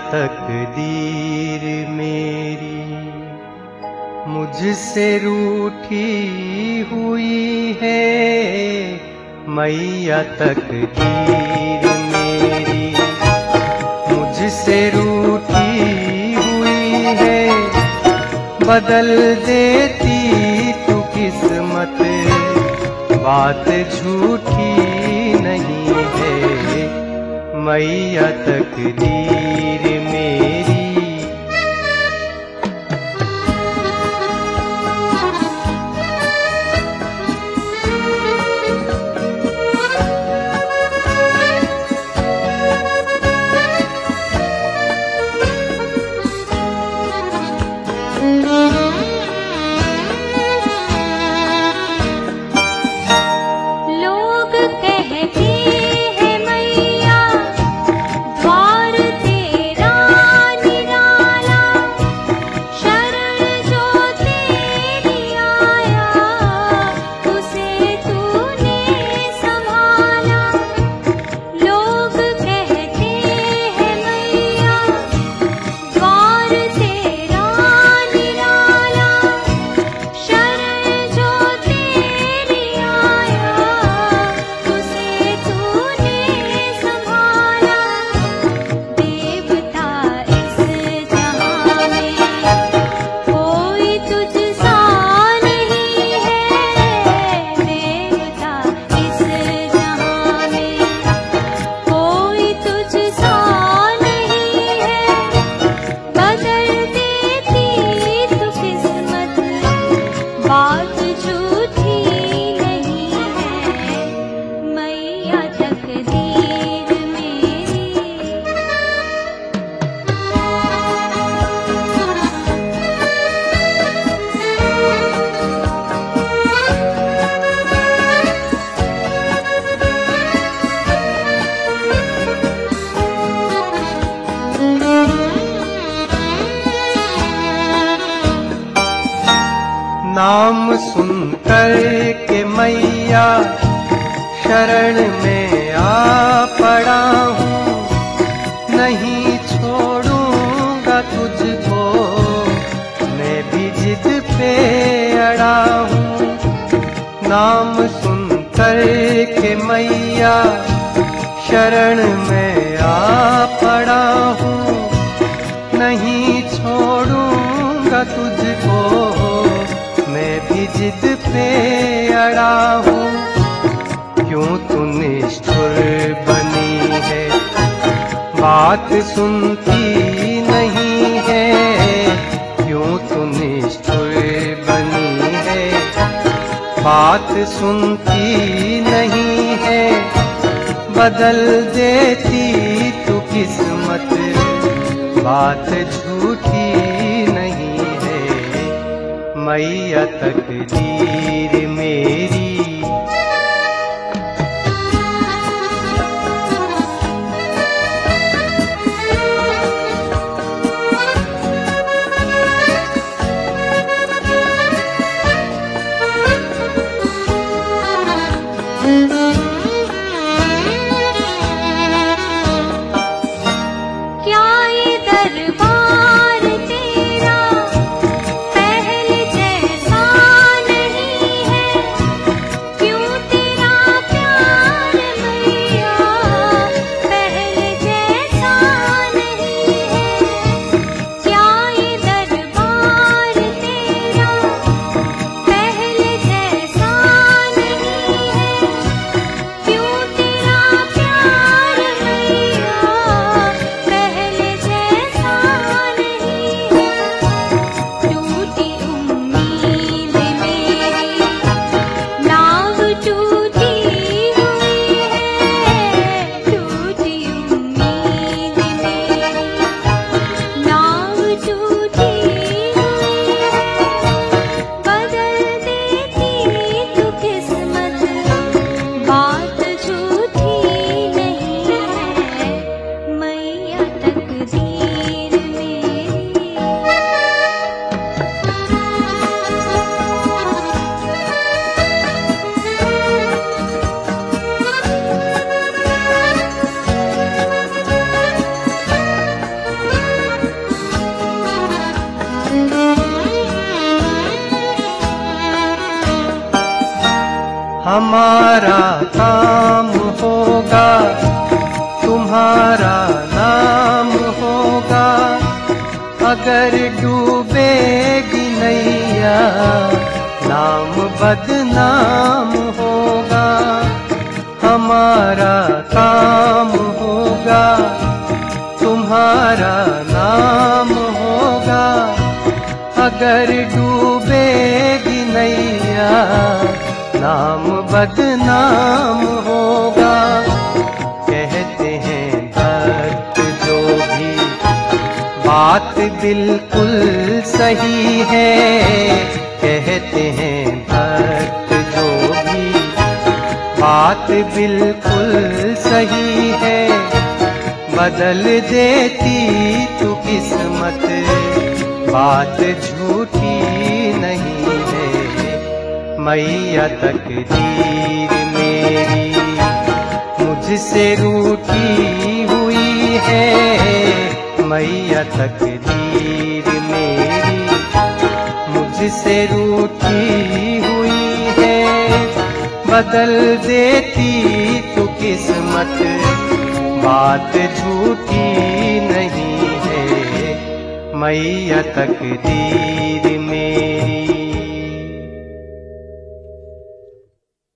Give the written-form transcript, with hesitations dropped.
तकदीर मेरी मुझसे रूठी हुई है। मैया तकदीर मेरी मुझसे रूठी हुई है। बदल देती तू किस्मत, बात झूठी नहीं है। मैया तकदीर मेरी नाम सुनकर के मैया शरण में आ पड़ा हूँ। नहीं छोड़ूंगा तुझको, मैं भी जिद पे अड़ा हूँ। नाम सुनकर के मैया शरण में आ पड़ा हूँ। नहीं छोड़ूंगा तुझको, मैं भी जिद पे अड़ा हूँ। क्यों तू निष्ठुर बनी है, बात सुनती नहीं है। क्यों तू निष्ठुर बनी है, बात सुनती नहीं है। बदल देती तू किस्मत, बात झूठी नहीं है। मैया तकदीर मेरी हमारा काम होगा, तुम्हारा नाम होगा। अगर डूबेगी नैया, नाम बदनाम होगा। हमारा काम होगा, तुम्हारा नाम होगा। अगर डूबेगी नैया, नाम बदनाम होगा। कहते हैं भक्त जो भी बात बिल्कुल सही है, कहते हैं भक्त जो भी बात बिल्कुल सही है। बदल देती तू किस्मत, बात झूठी नहीं है। मैया तकदीर मेरी मुझसे रूठी हुई है। मैया तकदीर मेरी मुझसे रूठी हुई है। बदल देती तू किस्मत, बात झूठी नहीं है। मैया तकदीर